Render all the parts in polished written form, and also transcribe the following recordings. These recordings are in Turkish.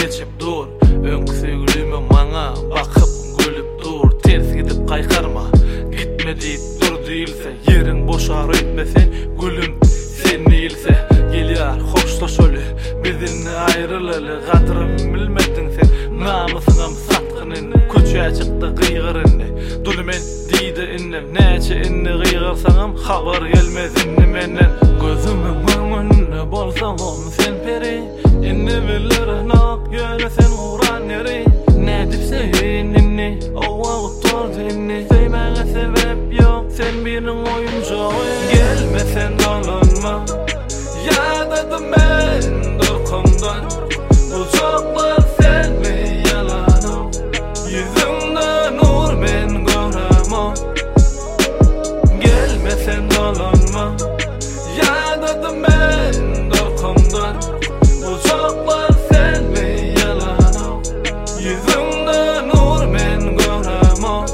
geçip dur. Öňsügülüme maňa bakyp gülüp dur. Ters gidip kaýkarma, gitme diýip dur diýilse, ýeriň boşar etmesen gülüm sen diýilse, gelýär hoşlaşaly bizini aýrylaly gadrym bilmedin sen. Namysyňam satgyn köçe çykdy gıýgyryndy. Dulmen diýdi innem, näçe inni gıýgyrsaňam habar gelmez inni menden. Gözümiň maňynda bolsaňam sen peri, inni bilerin ak ýöne sen uran ýeri. Nädip seýin inni, owa gutuldy inni, seýmäge sebep ýok, sen biriniň oýunjagy. Gelmesen dolanma, ýa-da men dorkumdan, uzaklar sen mi yalanım, yüzüňde nur men göremem. Gelmesen dolanma, ýa-da men dorkumdan, uzaklar sen mi yalanım, yüzüňde nur men göremem.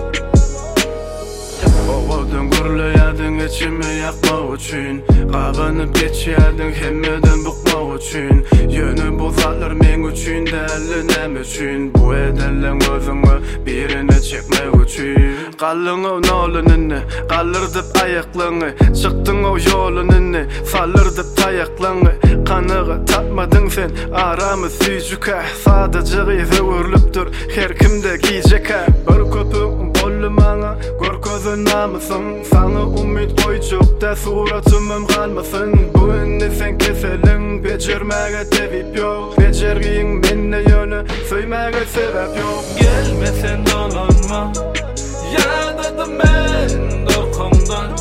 Owadan gürleýädiň içimi ýakmak üçin, gabanyp geçýädiň hemmeden bukmak üçin. Ýöne bozarlar men üçin däli näme üçin, bu edenleň gözüňe birini çekmek üçin. Gallyň o nolanyny, gallyrdyp aýaklaňy, çykdyň o ýolanyny, sallyrdyp taýaklaňy. Kanagy tapmadyň sen aramy süýjüke, sadaja gyzy öwürlüpdir her kimde gijeke. Bir köpüň bolly maňa görkezin namysyň, saňa umyt goýjak-da suratymym galmasyn. Bu indi sen keseliň, bejermäge tebip ýok, bejergiň menne ýöne söýmäge sebäp ýok. Gelmesen dolanma, ýa-da men dorkumdan,